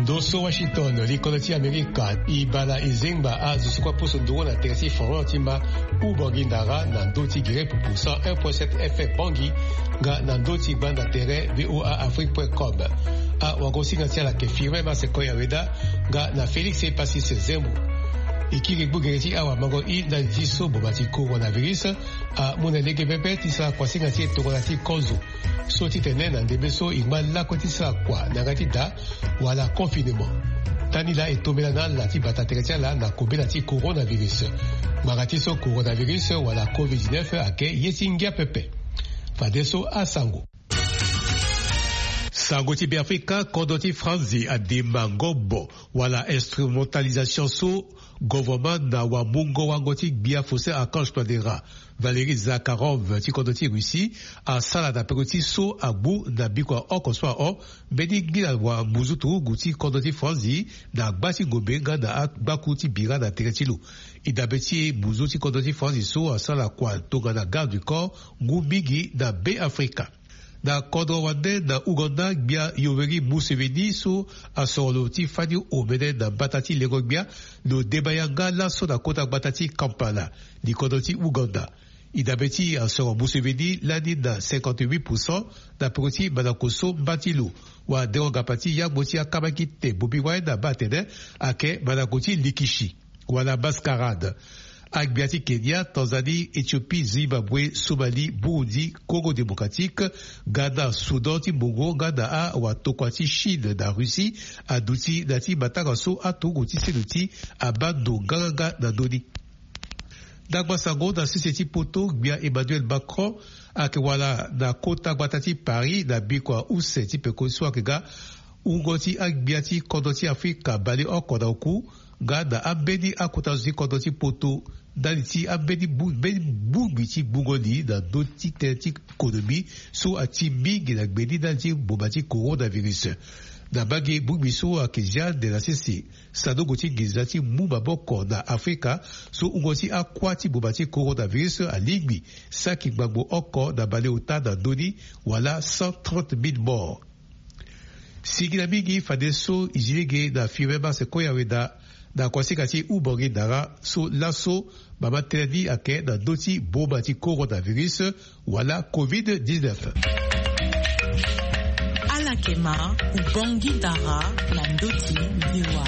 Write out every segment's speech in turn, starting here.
Doso Washington, l'Ikonoti Amerika, Ibala Izengba a Zusukwa Posondoro na Teresi Forantima, ou Bangindara, Nandoti Gire Pupusa 1.7 FM Bangi, Ga Nandoti Banda Tere, VOA Afrique.com. A Wagosi Natiala Kefirme, Masekoya Weda, Ga na Félix et Passis Zembu. Ikiribu Gereti Awa Mango I, Nanjiso Bobati Coronavirus, a Monelege Bebe, Tisa Kwasingati Toronati Kozo. Soti tenen nan debeso igma la kotisa kwa nagatida wala confinement. Tanila etomela na lati batateretia la na kobela ti coronavirus. Magatiso coronavirus wala COVID-19 ake yesingia pepe. Fadeso asango. Sangoti Biafrika Kondoti Franzi a Demangobo wala instrumentalisation so gouvernement na Wamungo Wangoti Biafose a Kanjpladera. Valérie Zakharov ti Kondoti Russie a sala da peroti so abu na bikwa okoswa o bedi gila wa muzutu guti Kondoti Franzi na gbati gobenga na bakuti bira na teretilu. Idabeti muzuti Kondoti Franzi so a sala kwa tonga na garde du corps ngubigi na B Afrika. Na Kodro Wande na Uganda bia Yoweri Museveni so asolo ti fadi omene na batati legogbia no debayanga la so na kota batati Kampala di kodoti Uganda. Idabeti asoro Museveni lani na 58% na proti manakoso mbatilu wa derogapati ya boti ya kamakite bobiwae na batene ake manakoti likishi wana mascarade. Agbiati Kenya, Tanzanie, Éthiopie, Zimbabwe, Somalie, Burundi, Congo démocratique, Ghana, Soudan, Timbogo, Ghana a Watokwati, Chine, na Russie, Adouti, Nati, Matagaso, Atogoti, Seluti, Abando, Ganga, Nadoni. Dagbasango, na Société Poto, Gbia Emmanuel Macron, Akwala, na Kota Guatati, Paris, na Bikwa, Ouse, Tipeko, Swakega, Ungoti, Agbiati, Kondoti, Afrika, Bale, Okodaoku, Gada abedi akotazi Kondoti Poto daliti abedi bugiti bugoni na doti teti konomi so ati mingi na gbedi daliti bobati coronavirus. Na bagi bugbiso akezia de la CC sadogoti gizati mubaboko na Afrika so ungoti akwati bobati coronavirus a ligbi saki gbagbo oko na bale uta na doni wala 130,000 morts. Sigina mingi fadeso izilege na firema sekoya weda na kwasikati ubongi dara so laso baba teledi ake na doti bobati coronavirus wala COVID-19. Alakema ubongi dara na doti biwa.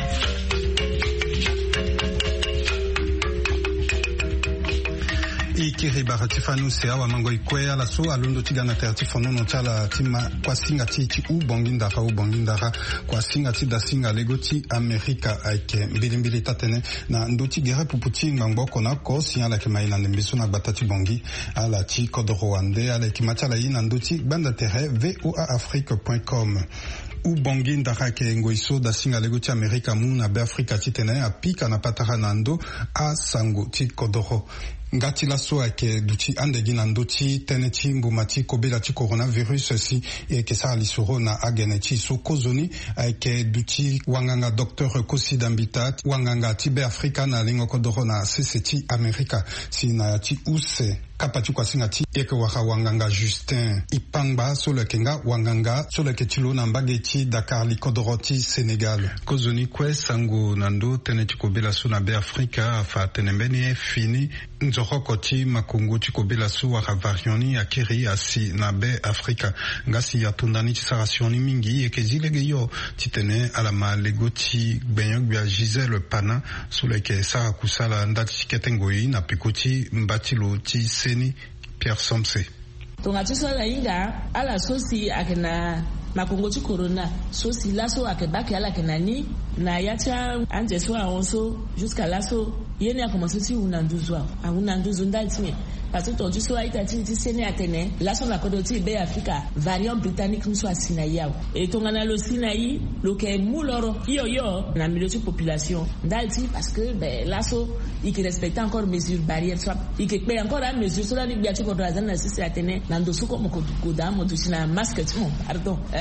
Ikiri baratifanu se awa mango ikwea la so alundo tigana tertifono no chala tima kwa singa ti ubongindara kwa singa ti da singa legoti Amerika aike mbilimbili tatene na ndoti gere puputi ngamboko na ko sinyala ke maina ndembiso na batati bongi ala ti kodoro wande ala ki machala ina ndoti banda tere voaafrique.com. Ubongi ndaka ke ngoiso da singa lego ti Amerika mu na be Afrika ti tene a pika na patara na ndo a sango ti kodoro. Ngati la so ake duti andegi na ndoti tene ti mbumati kobela ti coronavirus si e ke sa lisoro na agene ti so kozoni ake duti wanganga docteur Kosi Dambita wanganga ti be Afrika na lingo kodoro na CCT Amerika si na ti use kapati kwa singa ti eke waka wanganga Justin Ipangba so le kenga wanganga so le ketilo na mbageti Dakar li kodoro ti Senegal kozoni kwe sango nando tene ti kobela so na be Afrika fa tene mbeni fini nzoroko ti makongo ti kobela so waka varioni akiri asi na be Afrika ngasi ya tundani ti sarasioni mingi eke zilege yo ti tene alama lego ti gbenyo gbia Gisèle Pana so le ke sara kusala ndati ti ketengoi na pikoti mbatilo ti Seni Pierre Somse. Tonga ti so la inga ala sosi akena makongo ti corona sosi laso akebaki ala kenani na yacha ante so awonso jusqu'à laso yene a commencé si unanduzo ndati parce que tu so aita ti sene atene laso na kodoti be Afrika variant britannique nso asina yawo et tongana lo sinai lo ke muloro yo na milieu de population ndati parce que laso il respecte encore mesures barrières soit il paye encore à mesure cela ni biati ko razana sisi atene na ndoso ko moko da mo tusina masque tu pardon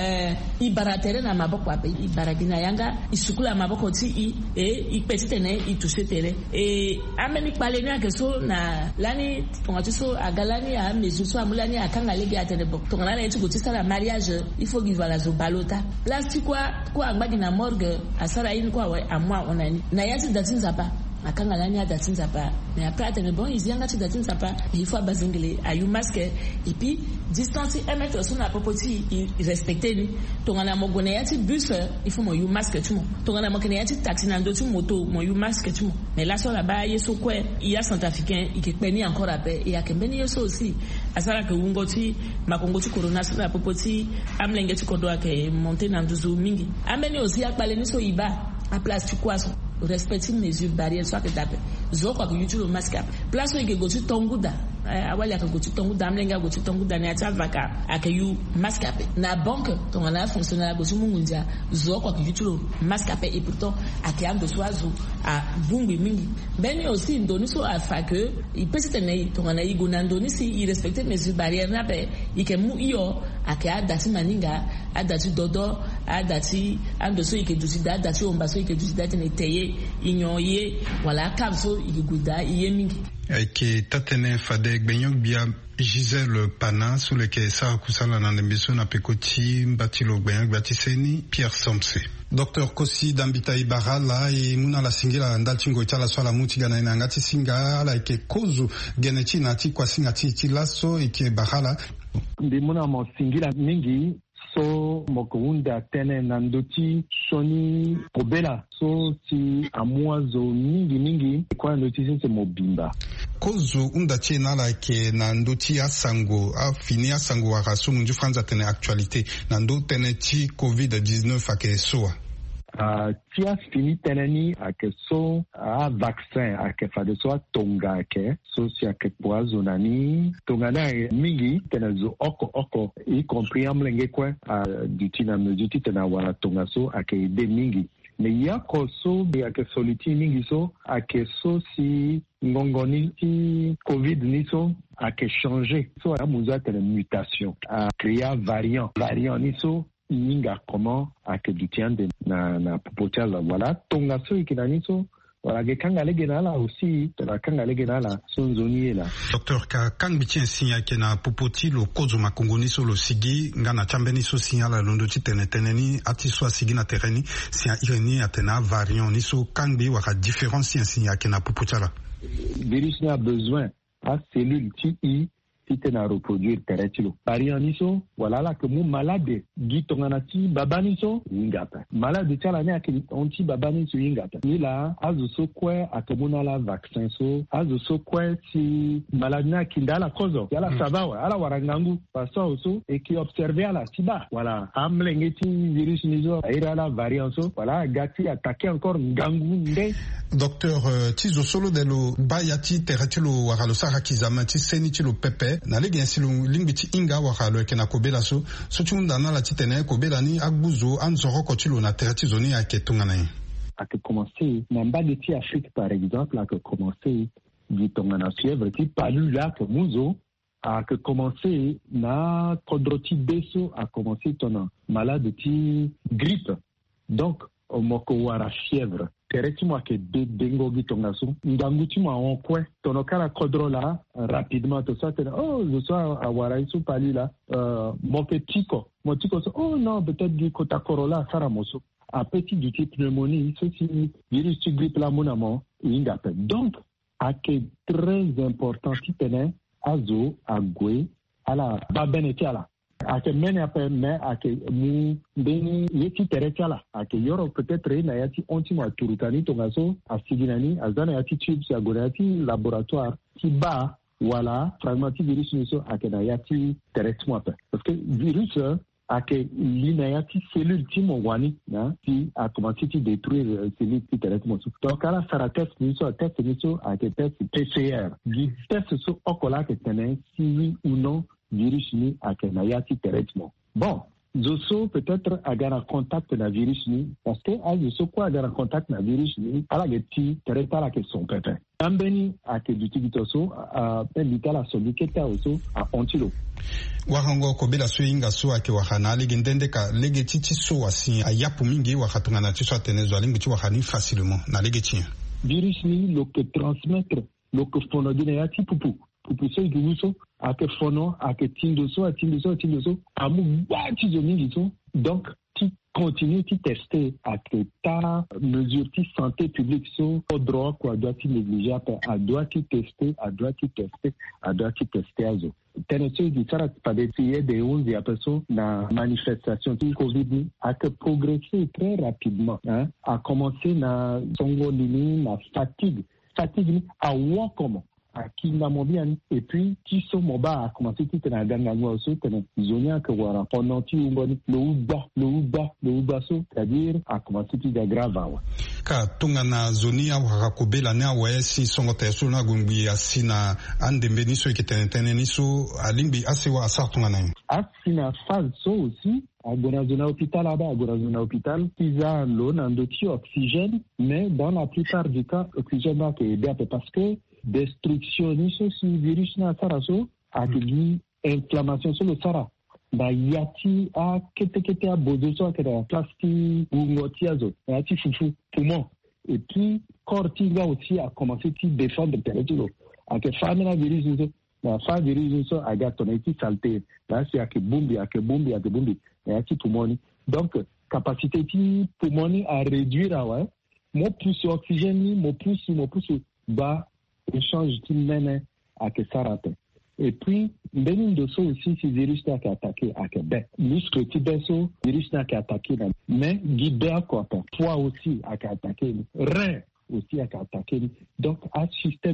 ibaratere na maboko ape ibaragina yanga isukula maboko ti ipetitene itusetere ameni paleni akeso na lani pongatiso agalani a mezuso amulani akanga legi atenebo tongana etu gotisa la mariage il faut vivre la zo balota plastique kwa angbadi na morgue asara ini kwa amwa onani na yati datinza pa akanga lani a datinza pa mais après atenebo izianga ti datinza pa il faut bazingile ayu masque et puis distance 1 mètre sur la popoti respecter ni tongana mogone yati bus il faut mo yu masque tu mo tongana mokene yati taxi na ndo tu moto mo yu masque tu mo mais là sur là-bas yeso kwe il y a centrafricain il peni encore après et akembeni yeso aussi asala ke ungoti makongoti corona sur la popoti amlenge tu kodo ake monter na nduzu mingi ameni aussi akpale ni so iba a place tu kwaso respecting mesures barrières soit que d'après zoko ko yutulo masque place où go tu tonguda awali aka go tu tonguda amlenga go tu tonguda na ta vaka aka yu masque na banque ton na fonctionnaire go tu mungunja zoko ko yutulo masque et pourtant aka ando soazo a bungwi mingi beni aussi ndoni so afa que il peut se tenir ton na igo na ndoni si il respecter mesures barrières na pe ikemu iyo aka dati maninga adati dodo adati ando so ike dusida adati ombaso ike dusida teneteye inyoye wala kamso igiguda iyemingi ke tatene fadek benyok bia Gisèle Pana sous le kesa kusala na ndembiso na pekoti mbatilo benyok batiseni Pierre Somse Dr Kosi Dambita Ibarala e muna la singila ndalchingo chala swala mutigana ina ngati singa ala ike kozu genechi na ti kwa singa ti laso ike Barala ndimuna mo singila mingi so mokounda tene nandoti soni obela so si amwazo mingi kwa ndoti se mobimba kozu unda chena la ke nandoti asango afini asango wa raso munju franza tene actualité nando tene ti COVID-19 ake soa ti a fini teneni ake so a vaccin ake fade so tonga ake so si ake poazo nani tonga na mingi tena zo oko y compris amlenge kwa duti na meduti tena wala tonga so ake de mingi mais yako so ake soliti mingi so ake so si ngongoni ti covid ni so ake changer so amuza tena mutation a créer variant ni so inga comment akebutiande na popotiala voilà tonga so ikinani so voilà gekanga legenala aussi la kanga legenala sonzoni la docteur ka kangbitien sinya kena popotilo kozo makongoni so lo sigi ngana chambeni so signala londo titeneni ati so sigi na terreni sia ireni atena variant ni so kangbi waka différence sinya kena popotiala virus n'a besoin à cellule ti tena reproduire teretilo variant niso voilà là que mon malade gitonganati babaniso ingata malade tala ne akili onti babaniso ingata ni la azuso kwe atomuna la vaccin so azuso kwe si malade na kindala kozo yala sabawa ala warangangu paso so et qui observer ala tiba voilà amlengeti virus niso ira la variant so voilà gati attaquer encore ngangu nde docteur tizo solo de lo bayati teretilo waralo sarakizama ti seni ti lo pepe na legi ensilu lingbi inga wakalo kena kobela so chunda na la titene kobela ni agbuzo anzoro kotilo na terati zoni aketunga na a que commencer na mbade ti Afrique par exemple a que commencer di tonga na fièvre ti palu là que muzo a que commencer na kodroti beso a commencer tona malade ti grippe donc moko wara fièvre tereti mo ke dengo gitonga so ndangu ti mo on kwe tono kala kodro la rapidement to ça je sois à wara isu pali là mo ke tiko so oh non peut-être du kota corolla sara moso a petit du type pneumonie ceci virus tu grippe la monamo ingate donc a que très important ti tene azo agwe ala babeneti ala ake mene ape me ake mu beni yeti terechala ake yoro peut-être na yati ontima turutani tongaso asiginani azana yati tubes agonati laboratoire ti ba wala fragment virus niso ake na yati traitement parce que virus ake lina yati cellule ti mo wani na ti a commencé ti détruire cellule ti traitement donc ala sara test niso ake test PCR di test so okola ke tene si oui ou non virus ni akenayati traitement. Bon, Zoso peut-être agar contact na virus ni parce que a zoso quoi agar contact na virus ni ala geti tereta la que son pépin ambeni a que d'utilitoso a pendita la soliketa oso a ontilo wahango ko bela so inga so ake wahana legendende ka legeti so wasi a yapu mingi wahatunga na tiso atenezo alingi ti wahani facilement na legeti virus ni lo que transmettre lo que fonodine ya ti pupu so iguso ake fono ake tindoso amu bati zomingiso donc tu continues tu tester ake ta mesure ti santé publique so au droit quoi doit tu négliger a doit tu tester azo teneso di sara padetiye de 11 aperço na manifestation du covid a que progresser très rapidement hein a commencé na songo lini na fatigue a wa comment aki na mobiani et puis tiso moba a commencé tout na ganga ngoso tena zonia que wara pendant ti ngoni le uba so c'est-à-dire a commencé tout de grave ka tunga na zonia wa kobela na wesi songo teso na gumbi asina andembe ni so ikitenene ni so alimbi asiwa asartunga na asina phase so aussi agora zona hôpital pisa l'eau n'andoti oxygène mais dans la plupart du cas oxygène va que aider parce que destruction ni so si virus na saraso a dit inflammation sur le sara da yati a kete a bozo a que la plastique ou ngotiazo yati fufu poumon et puis cortiga aussi a commencé à défendre le territoire a que famille virus la fa virus so a gato na ti salté là c'est a que bombi yati poumon donc capacité ti poumon à réduire ouais mo plus oxygène mo plus bas échange qui mène à que ça rate. Et puis, benin de ça aussi, si virus n'a qu'à attaquer à Québec. Muscle qui beso, virus n'a qu'à attaquer, mais guidé à quoi? Toi aussi à qu'à attaquer, rein aussi à qu'à attaquer. Donc, à système,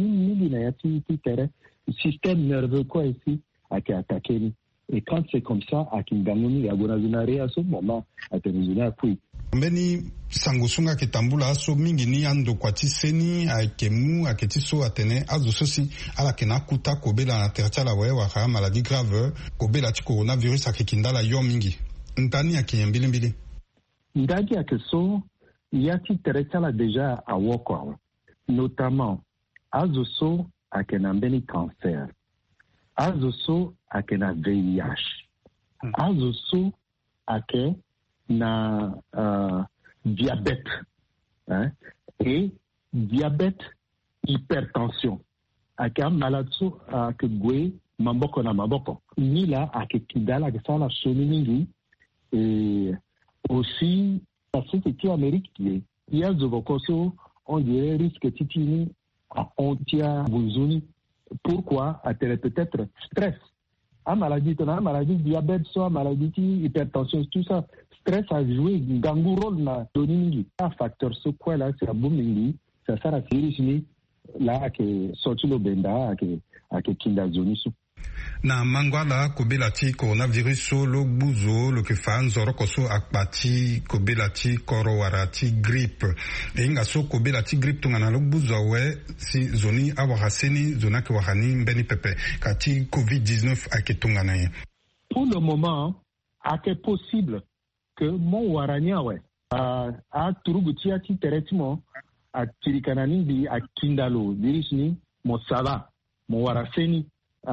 système nerveux quoi ici à qu'à attaquer. Et quand c'est comme ça, à Kingamoni, à Gonazunare, à ce moment, à Tenizuna, puis. Mbeni sangusunga kitambula so mingi ni ando kwa tiseni akemu aketiso atene azo sosi ala kena kuta kobela na tertiala wewa ha maladie grave kobela ti coronavirus akikindala yo mingi ntani akiyembilimbili ndaki akeso yati tertiala déjà a woko notamment azo so akena mbeni cancer azo so akena VIH azo so ake na diabète hein, et diabète hypertension aka malade que gwe mamboko na maboko ni la akikidala que ça la mingi et aussi la société Amérique qui il y a zobokoso on dirait risque titini à ontia buzuni pourquoi a-t-elle peut-être stress a maladie diabète soit maladie hypertension tout ça stress a joué gangu rôle na doningi un facteur ce quoi là c'est abomingi ça sert à virus ni là que sorti le benda que kinda zoni su na mangwala kobela ti coronavirus so lo buzo lo ke fan zoro koso akpati kobela ti koro warati grippe e nga so kobela ti grippe tungana lo buzo we si zoni awahaseni zona ke wahani mbeni pepe kati covid-19 aketungana ye pour le moment est possible que mon warania ouais a turuguti ati teretimo a tirikanani di a kindalo virus ni mo sala mo waraseni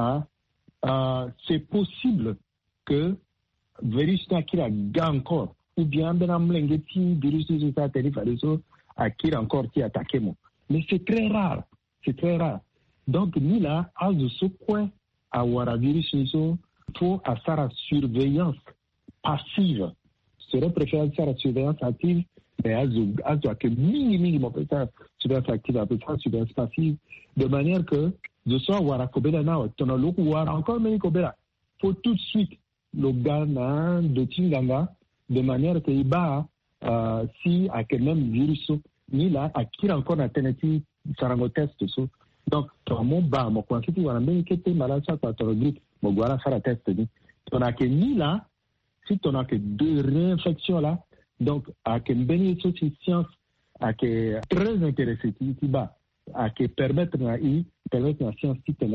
c'est possible que virus na kira ga encore ou bien ben mlengeti virus ni ça téléphone a kira encore qui attaquer moi mais c'est très rare donc ni là à ce quoi a wara virus ni so faut à sa surveillance passive serait préférable faire la surveillance active mais à que minimum on peut faire surveillance active à peu près surveillance passive de manière que de soir wara kobela na ton lo wara encore mais kobela faut tout de suite le gana de tinganga de manière que iba si à que même virus ni là à qui encore alternative sarango test so donc ton mon ba mo kwa kitu wana mbele kete malade ça kwa ton grippe mo wara faire test ni ton a que ni là si tu n'as que 2 réinfections là, donc à que une science à que très intéressé qui va à que permettre la science qui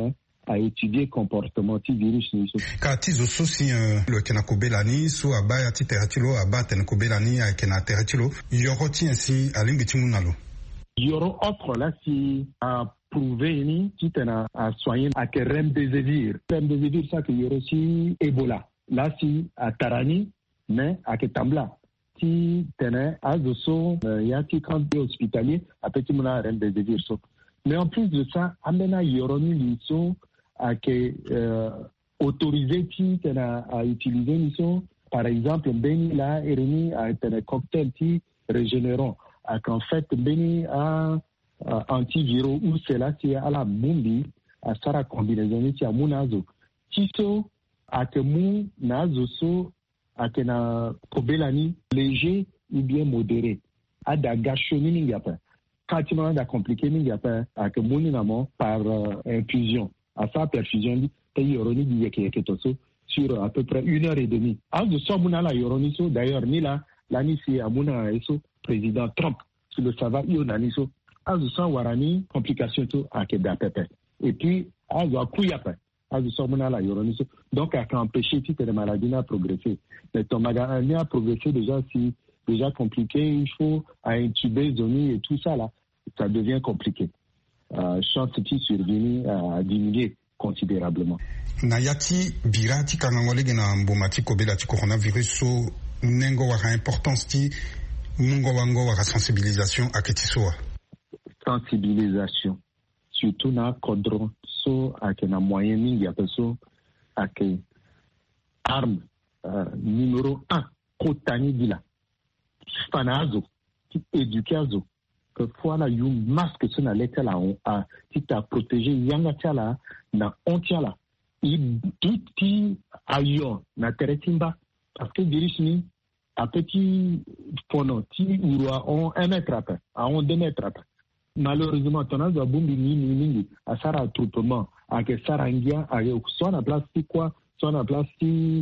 à étudier comportement du virus. Ka tizo sosi le kena kobelani so abaya ti teratilo abate ne kobelani a kena teratilo yoroti ainsi alingi timunalo. Yoro autre là si a prouvé ni qui tena a soigner à que remdesivir ça que yoro si Ebola là si à Tarani mais à que Tambla si tena a zo ya ti camp hospitalier à petit mona remdesivir so. Mais en plus de ça amena yoro ni liso à que autoriser qui à utiliser mission par exemple beni là ereni à un cocktail qui régénérant à qu'en fait beni à antiviraux ou c'est là qui à la bombi à sara combinaison qui à munazo tiso à que mu nazo so à que na kobelani léger ou bien modéré à da gachoni n'ingapa quand tu m'as da compliqué n'ingapa à que muninamo par infusion à sa perfusion pays yoroni di yeketoso sur à peu près 1h30. À de ça muna la yoroni so d'ailleurs ni là ni si amuna eso président Trump sur le sava yo naniso à de ça warani complication to à que d'APP et puis à de kuyapa à de ça muna la yoroni so donc à empêcher toute la maladie à progresser mais ton maladie a progressé déjà compliqué il faut à intuber zoni et tout ça là ça devient compliqué chance qui survient à diminuer considérablement. Nayati birati kanangolege na mbomati kobela ti coronavirus so nengo wa importance ti mungo wango wa sensibilisation aketisoa. Sensibilisation surtout na kodron so akena moyen mingi apeso ake arme numéro 1 kotani dila fanazo ki edukazo que fois yu masque sur la lettre là a qui t'a protégé yanga tala na ontiala il tout ayon na teretimba parce que virus ni a petit pono ti urwa on 1 mètre après à on 2 mètres après malheureusement ton azo bumbi ni a sara attroupement a que sarangia a soit na place quoi soit na place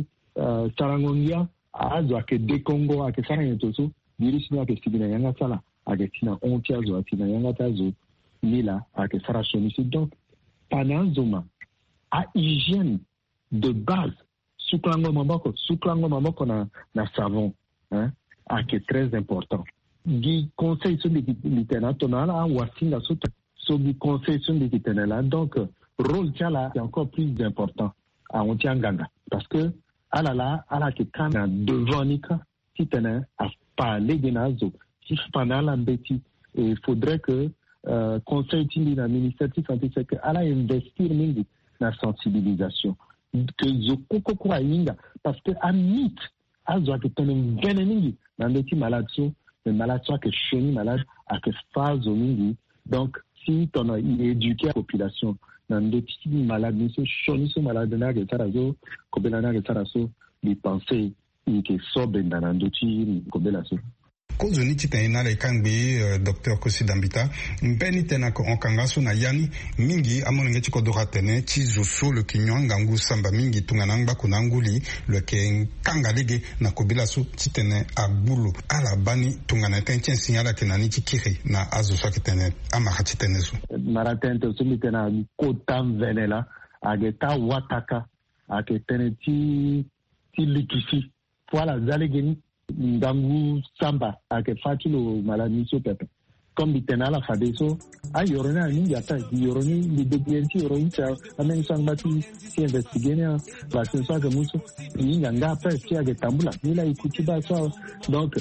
sarangongia a azo a que de Congo a que sarangento toso virus ni a que sigina yanga sala agatina ontiazo atina yangatazo nila ake sarachonisi donc panazoma a hygiène de base suklango mamoko na savon hein ake très important di conseil sur littérature là wasinga so di conseil sur littérature là donc rôle là est encore plus important à ontianganga parce que ala ke kana devant nika titena a parler de nazo pendant l'embêtis et il faudrait que conseil de l'administratif scientifique que alla investir dans la sensibilisation que je kokoko ainda parce que à mythe azo que ton veneni dans des maladies les maladies que cheni malade à que phase mingi donc si on a éduqué la population dans des petits malades so choni so malade na que tarazo kobelana que taraso les pensées et que soben dans d'autres kobelaso kozoni titena le kangbe docteur Kosi Dambita mbeni tena ko onkangaso na yani mingi amonenge tikodora tene tizoso le kinywanga ngu samba mingi tunganangba kunanguli le ke kangalege na kobila so titene agbulu ala bani tungana tentien signala kenani tikiri na azoso kitene amaka titene so maratente so mitena ko tam venela ageta wataka aketene ti likifi voilà zalegeni ndangu samba ake fatilo malani so pepe comme bitena la fadeso a yorona ni yata yoroni li debienti yoroni cha amen sangati si investigena la sensa que muso ni nganga pa si ake tambula ni la ikutiba so donc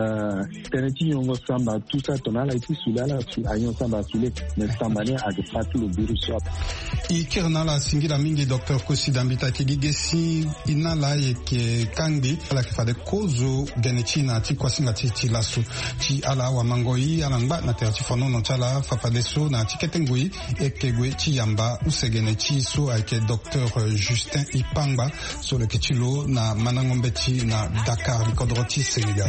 teneti yongo samba tout ça tonala iti sulala ayon samba sule mais sambane ake fatilo virus ikirna la singira mingi docteur Kosi Dambita kigigesi inala yeke kangi ala kifade kozo genechina ti kwasinga ti laso ti ala wa mangoi ala ngba na terti fono no chala fapadeso na tiketengui ekegwe ti yamba usegene ti so ake docteur Justin Ipangba so le kitilo na manangombe ti na Dakar likodroti Sénégal.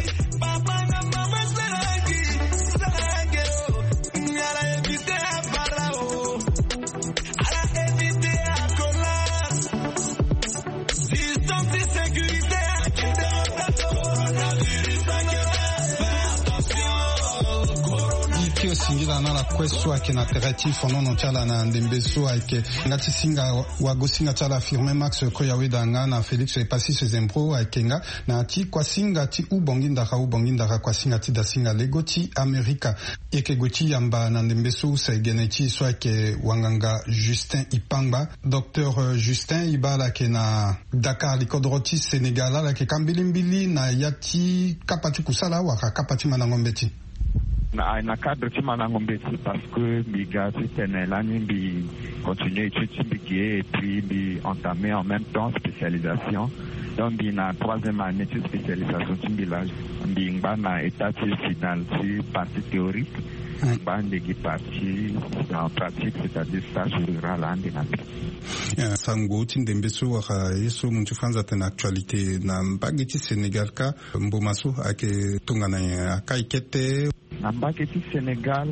yo singira na la kweso akina terati fonono chala na ndembeso ake ngati singa wagosinga chala firme Max Koyaweda na Felix Epasi Sezembro akenga na ti kwa singa ti ubongindaka kwa singa ti da singa legoti Amerika eke goti yamba na ndembeso sa geneti so ake wanganga Justin Ipangba Dr Justin Ibala ke na Dakar likodroti Senegala la ke kambilimbili na yati kapati kusala waka kapati manangombeti na cadre ti manangombeti parce que biga ti tene lani bi continuer études bigie et puis bi entamer en même temps spécialisation donc bi na 3e année de spécialisation ti village bi ngba na état final ti partie théorique ngba ndeki partie en pratique c'est-à-dire stage rural ande na sango ti ndembeso waka yeso muntu franza tena actualité na mbagi ti Sénégal ka mbomaso ake tongana akaikete na mbagi ti Sénégal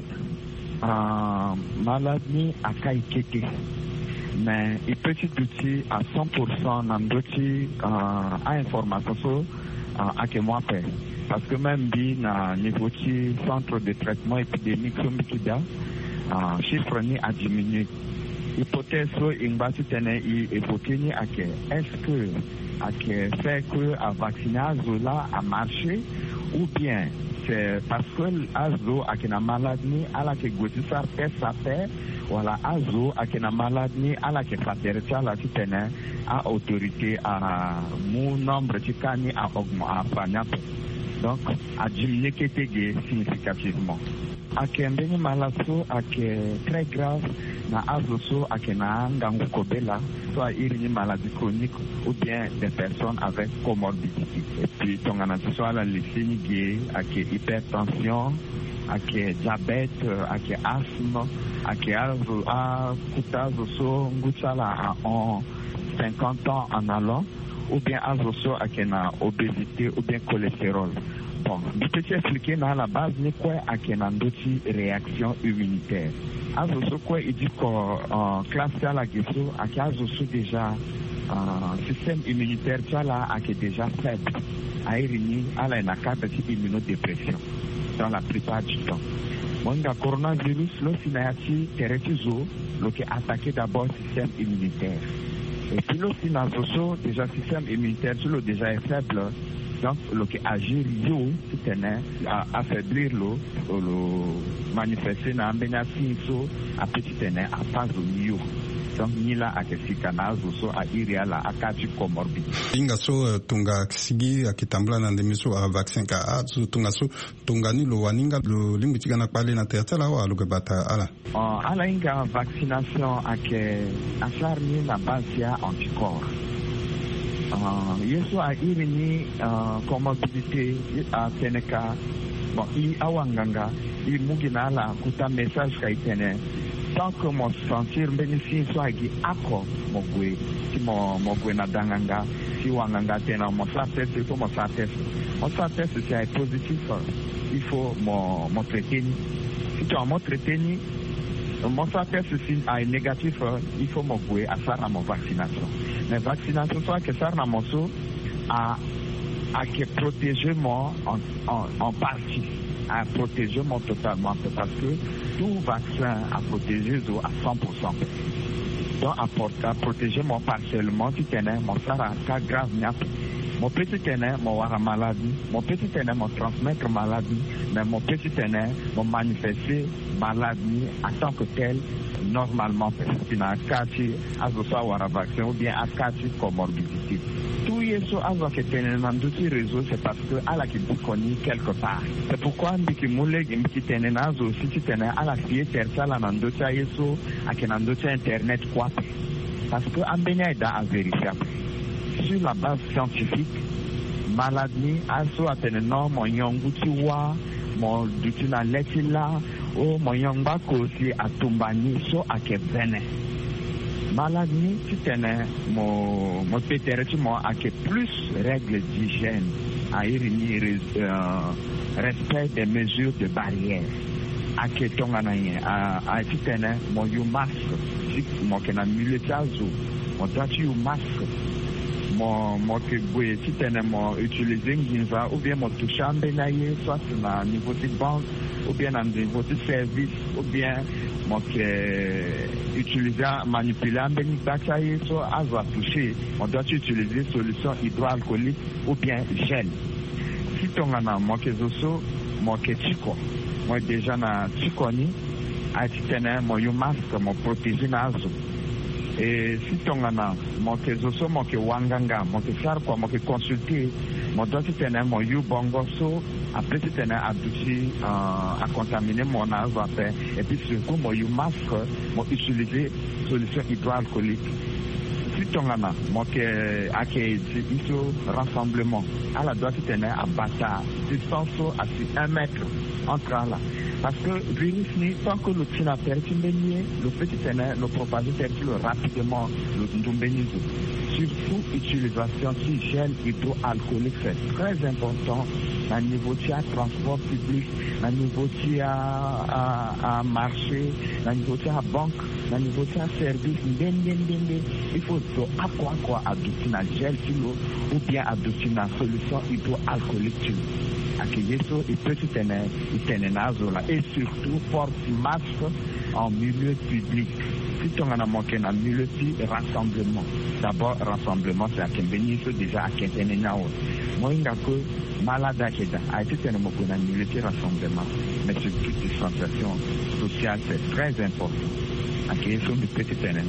maladie akaikete mais il peut être à 100% dans d'autres information so ake moi paix parce que même bi na niveau du centre de traitement épidémique Sombikida chiffre ni a diminué hypothèse so ingba tene évoqué ni ake est-ce que ake fait que a vacciner azola a marché ou bien c'est parce que azo ake na maladie ala ke goti sa paix wala azo ake na maladie ala ke fatercha la tene a autorité a mon nombre de cas ni a augmenté donc a diminué significativement akembeni malaso ake très grave na azoso ake na ngangu kobela soit une maladie chronique ou bien des personnes avec comorbidité et puis tongana soit la leucémie ake hypertension ake diabète ake asthme ake kutazo nguchala en 50 ans en allant ou bien azoso ake na obésité ou bien cholestérol. Bon, je peux expliquer dans la base ni quoi a kenandoti réaction immunitaire. Azoso quoi il dit que classe à la question a azoso déjà système immunitaire là a déjà faible. A irini à la nakata de immunodépression dans la plupart du temps. Bon, le coronavirus l'osinayati teretizo le qui attaqué d'abord le système immunitaire. Et puis l'osinazoso déjà système immunitaire le déjà est faible. Donc, le qui agit, c'est affaiblir le manifester dans un à petit à pas au donc ni là à kesikana so a iria la akati comorbidité inga so tunga kisigi akitambula na ndemiso a vaccin ka azu tunga so tunga ni lo waninga lo limbitika na pale na tertela wa lo bata ala inga vaccination ake asarni na base ya anticorps yeso a irini comorbidité a teneka bon i awanganga i mugina la kuta message ka itene tant que mon sentir bénéfice soit qui accord mogwe si mogwe na danganga si wanganga tena mon test il faut mon test c'est positif il faut mon traiter si tu as mon traiter mon test si est négatif il faut mogwe à faire mon vaccination mais vaccination soit que ça na mon so à que protéger moi en partie à protéger moi totalement parce que tout vaccin a protégé à 100%. Donc à protéger moi partiellement si tenais mon sara cas grave mon petit tenais mon wara maladie mon petit tenais mon transmettre maladie mais mon petit tenais mon manifester maladie en tant que tel normalement c'est un cas à ce wara vaccin ou bien à cas comorbidité. Tout yeso avant que tenait dans d'autres réseaux c'est parce que à la qui connaît quelque part. C'est pourquoi on dit que moule qui tenait nazo si tu tenais à la fille terça la dans d'autres yeso à que dans d'autres internet quoi parce que ambenia est à vérifier sur la base scientifique maladie aso atene no mo yonguti mo dutina letila o mo yongba ko si atumbani so akevene maladie si tene mo pétereti mo ake plus règles d'hygiène à irini respect des mesures de barrière ake tongana a si tene mo yu masque si mo kena militazo mo doit yu masque mon keboué, si tu as utilisé Nginza, ou bien mon touchant benaye, soit na niveau de banque, ou bien na niveau de service, ou bien mon utiliser, manipuler un bénitachaye, soit à toucher, on doit utiliser solution hydroalcoolique ou bien gel. Si tu as mon kezoso, mon ketchiko, moi déjà na chikoni, a titane mon masque, mon protégé nazo. Et si tu as mon kezoso, mon ke wanganga, mon ke faire quoi, mon ke consulter, mon doit titane mon bongoso, après titane abouti à contaminer mon nazo après, et puis surtout mon masque, mon utiliser solution hydroalcoolique. Si tu as mon ke iso rassemblement, à la doit titane à bata, distance à 1 mètre entre là. Parce que virus ni tant que le tina perdu le petit ténèbre, le propager perdu rapidement le ndombenizo. Surtout utilisation de gel hydroalcoolique, c'est très important à niveau de transport public, à niveau de à marché, à niveau de banque, à niveau de service. Il faut quoi adopter un gel ou bien adopter une solution hydroalcoolique. Et petit ténèbre, et surtout porte masque en milieu public. Si tu en as manqué dans le milieu de rassemblement, d'abord rassemblement c'est à Kembeni, déjà à Kentenenao. Moi, il y a que malade a été dans le milieu de rassemblement, mais surtout distanciation sociale, c'est très important. Acquisition du petit ténèbre,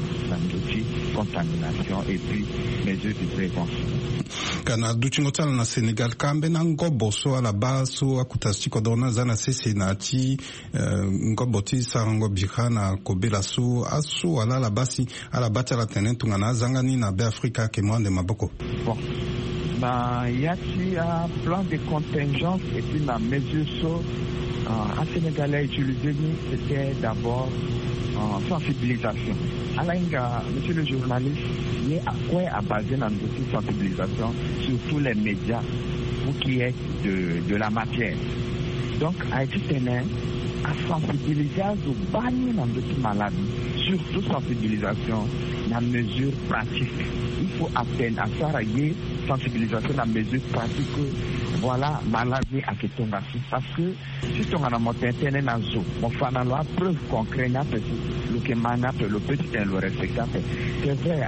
contamination et puis mesures de prévention. Kana duchingotala na Sénégal kambe na ngobo so ala baso akutasi kodona zana sese na ti ngobo ti sarango bikana kobela so aso ala la basi ala bata la tenentu ngana zangani na be Afrika ke mwande maboko. Bon. Il y a un plan de contingence et puis la mesure so à Sénégal a utilisé c'était d'abord sensibilisation. Alors, monsieur le journaliste, il y a à quoi à baser dans notre sensibilisation sur tous les médias pour qui est de la matière. Donc, Haïti tenait à sensibiliser aux bannis dans notre maladie, surtout sensibilisation dans mesure pratique. Il faut atteindre à ça, sensibilisation dans mesure pratique. Voilà, maladie à Ketongasi. Parce que si on a un moteur internet dans zo, on fait la preuve concrète, le que mana le petit le respectable. C'est vrai,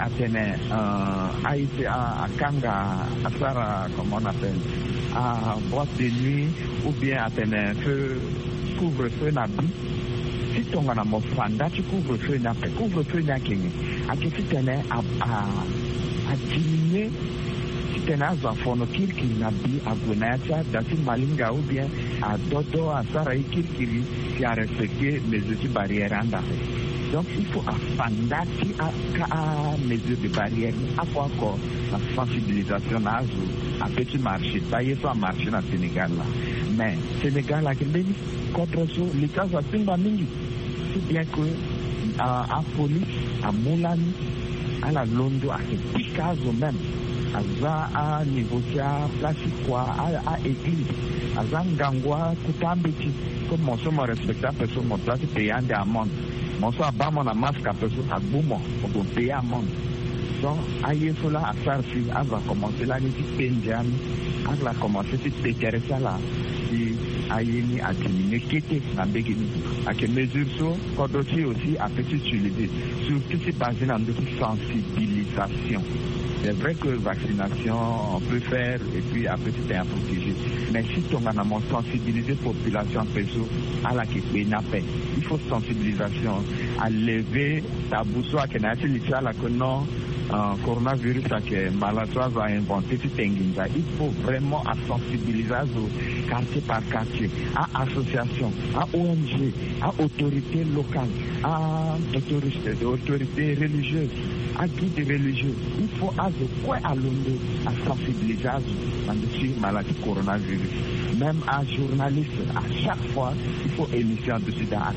à Kanga, à Sara, comment on appelle, à boîte de nuit, ou bien à tenir feu, couvre-feu nabi. Si tu as un fanda, tu couvre-feu nabi, couvre-feu nabi, à que tu tenais à diminuer. Tena za fono kirkiri na bi agunacha dati malinga ou bien à dodo à sarai kirkiri qui a respecté les barrières andafé. Donc il faut affandati à mesure de barrières à quoi encore la sensibilisation à petit marché pas y soit marché dans Sénégal là mais Sénégal là qui contre les cas à Simba mingi c'est bien que à police à Moulani à la Londo à Picasso même à négocier plastique quoi à église à Zangangwa Kutambiti comme mon somme respectable personne mon place payant des amendes mon somme bas mon masque à personne à Boumon on peut payer amende donc aïe cela à Sarfi à va commencer là les Benjami à va commencer c'est intéressant là si aïe ni à diminuer quitter dans Begini à quelle mesure so Kodoti aussi à petit utiliser surtout c'est basé dans une sensibilisation. C'est vrai que vaccination, on peut faire et puis après c'est un protégé. Mais si on a sensibilisé la population à la paix, il faut sensibilisation à lever tabou soit que non coronavirus que Malasoise a inventé, il faut vraiment sensibiliser quartier par quartier, à association, à ONG, à autorités locales, à autorités religieuses, à guides religieux. Il faut quoi à Londres à sensibiliser à la maladie coronavirus. Même à journalistes, à chaque fois, il faut émission dessus à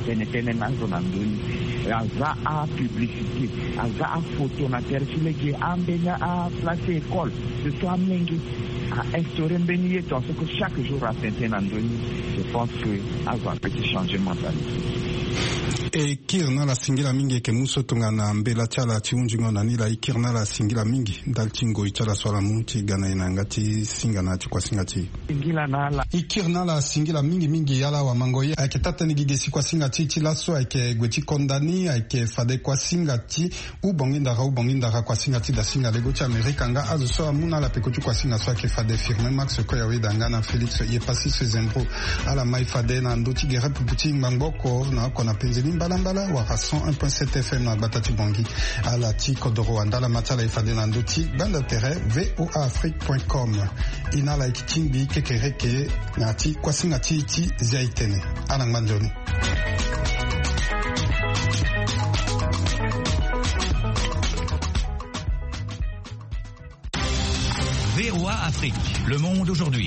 à publicité, à photo, à placer école, à instaurer un béni ce que chaque jour à Saint-Andoni, je pense que à un petit changement mentalité. E kirna la singila mingi ke muso tunga na mbela chala chiunjingo na nila ikirna la singila mingi dal chingo ichala swala munti gana inangati singa na kwa singati singila na la ikirna la singila mingi yala wa mangoye ake tata ni gigesi kwa singati chilaso ake gweti kondani ake fade kwa singati ubonginda kwa singati da singa lego cha Amerika nga azo so amuna la pekochu kwa singa so ake fade firme max ko ya weda ngana Felix ye pasi se zembro ala mai fade na ndoti gere puputi mbangoko na kona penzeli Balambala waka 101.7 FM na Batati Bongi à la Tiko de Rwanda la matala ifade na ndoti banda tere voaafrique.com ina la ikitimbi kekereke na ti kwasinga ti ziaitene ala ngmanjoni VOA Afrique, le monde aujourd'hui.